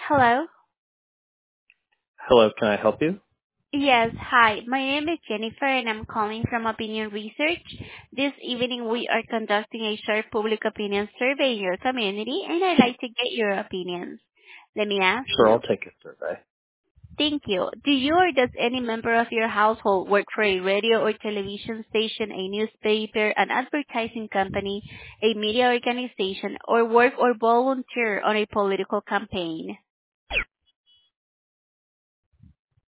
Hello? Hello, can I help you? Yes, hi. My name is Jennifer and I'm calling from Opinion Research. This evening we are conducting a short public opinion survey in your community and I'd like to get your opinions. Let me ask Sure, I'll you. take a survey. Thank you. Do you or does any member of your household work for a radio or television station, a newspaper, an advertising company, a media organization, or work or volunteer on a political campaign?